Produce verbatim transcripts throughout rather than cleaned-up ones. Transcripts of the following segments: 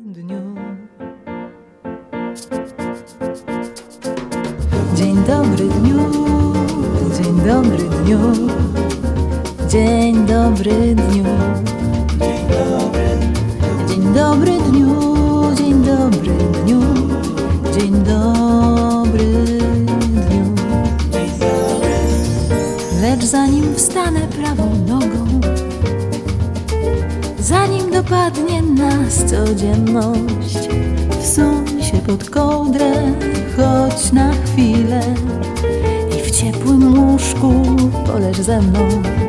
dniu. Dzień dobry dniu, dzień dobry dniu, dzień dobry dniu. Dzień dobry dniu, dzień dobry dniu, dzień dobry dniu. Lecz zanim wstanę prawą nogą, zanim dopadnie nas codzienność, wsuń się pod kołdrę, choć na chwilę, i w ciepłym łóżku poleż ze mną.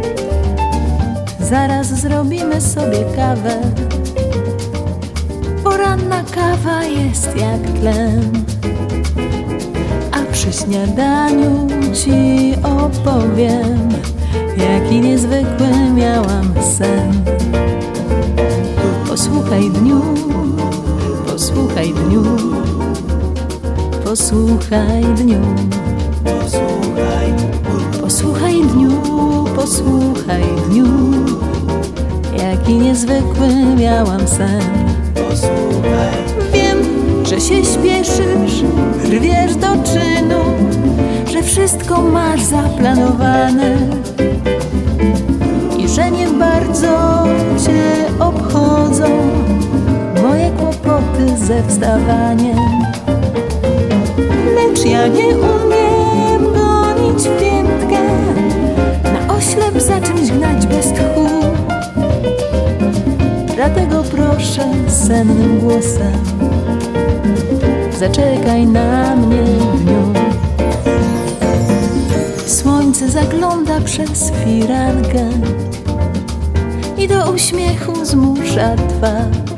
Zaraz zrobimy sobie kawę. Poranna kawa jest jak tlen, a przy śniadaniu ci opowiem, jaki niezwykły miałam sen. Posłuchaj dniu, posłuchaj dniu, posłuchaj dniu. Posłuchaj dniu, posłuchaj dniu, jaki niezwykły miałam sen. Wiem, że się śpieszysz, rwiesz do czynu, że wszystko masz zaplanowane i że nie bardzo cię obchodzą moje kłopoty ze wstawaniem. Lecz ja nie umiem gonić w piętkę, na oślep za czymś gnać bez tchu. Dlatego proszę sennym głosem, zaczekaj na mnie dniu. Słońce zagląda przez firankę i do uśmiechu zmusza twarz.